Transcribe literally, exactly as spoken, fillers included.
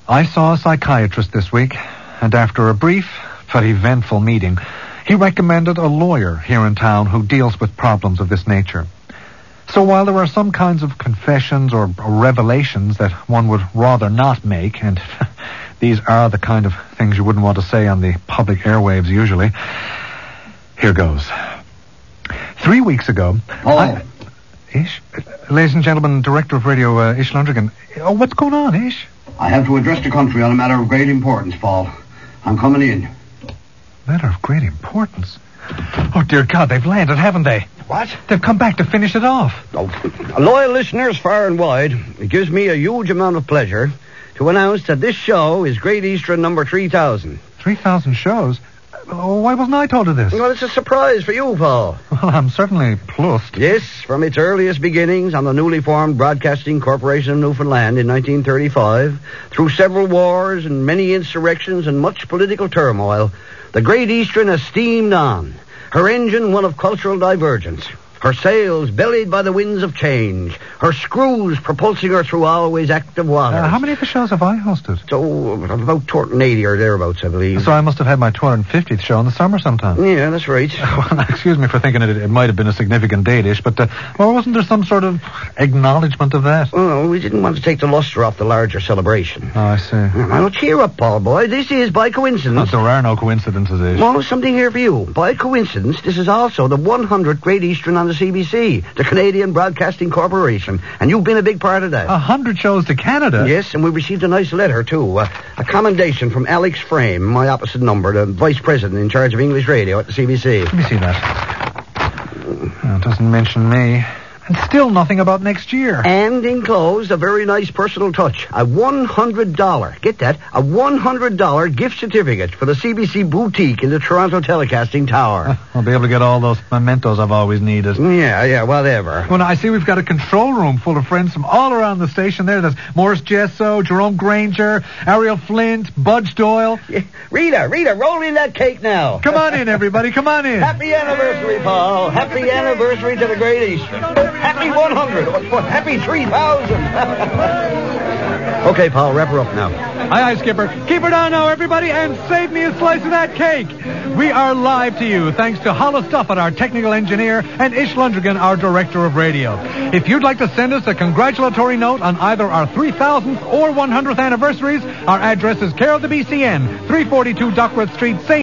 I saw a psychiatrist this week, and after a brief but eventful meeting, he recommended a lawyer here in town who deals with problems of this nature. So while there are some kinds of confessions or revelations that one would rather not make, and these are the kind of things you wouldn't want to say on the public airwaves usually, here goes. Three weeks ago... Oh. I, Ish? Ladies and gentlemen, Director of Radio, uh, Ish Lundrigan. Oh, what's going on, Ish? I have to address the country on a matter of great importance, Paul. I'm coming in. Matter of great importance? Oh, dear God, they've landed, haven't they? What? They've come back to finish it off. Oh, loyal listeners far and wide, it gives me a huge amount of pleasure to announce that this show is Great Eastern number three thousand. three thousand shows? Oh, why wasn't I told of this? Well, it's a surprise for you, Paul. Well, I'm certainly plussed. Yes, from its earliest beginnings on the newly formed Broadcasting Corporation of Newfoundland in nineteen thirty-five, through several wars and many insurrections and much political turmoil, the Great Eastern has steamed on, her engine one of cultural divergence, her sails bellied by the winds of change, her screws propulsing her through always active waters. Uh, how many of the shows have I hosted? So, about two hundred eighty or thereabouts, I believe. So I must have had my two hundred fiftieth show in the summer sometime. Yeah, that's right. Well, excuse me for thinking it, it might have been a significant date-ish, but uh, well, wasn't there some sort of acknowledgement of that? Well, we didn't want to take the luster off the larger celebration. Oh, I see. Now, cheer up, Paul boy. This is, by coincidence... Oh, there are no coincidences, Ish. Well, something here for you. By coincidence, this is also the one hundredth Great Eastern on the C B C, the Canadian Broadcasting Corporation, and you've been a big part of that. A hundred shows to Canada? Yes, and we received a nice letter, too. Uh, a commendation from Alex Frame, my opposite number, the vice president in charge of English radio at the C B C. Let me see that. Oh, it doesn't mention me. And still nothing about next year. And enclosed a very nice personal touch. A one hundred dollars, get that, a one hundred dollars gift certificate for the C B C boutique in the Toronto Telecasting Tower. I'll be able to get all those mementos I've always needed. Yeah, yeah, whatever. Well, I see we've got a control room full of friends from all around the station there. There's Morris Jesso, Jerome Granger, Ariel Flint, Budge Doyle. Yeah. Rita, Rita, roll in that cake now. Come on in, everybody, come on in. Happy anniversary, Paul. Happy anniversary to the Great Eastern. Happy one hundred. Happy three thousand. Okay, Paul, wrap her up now. Aye, aye, Skipper. Keep her down now, everybody, and save me a slice of that cake. We are live to you, thanks to Hollow Stuffit, our technical engineer, and Ish Lundrigan, our director of radio. If you'd like to send us a congratulatory note on either our three thousandth or one hundredth anniversaries, our address is care of the B C N, three forty-two Duckworth Street, Saint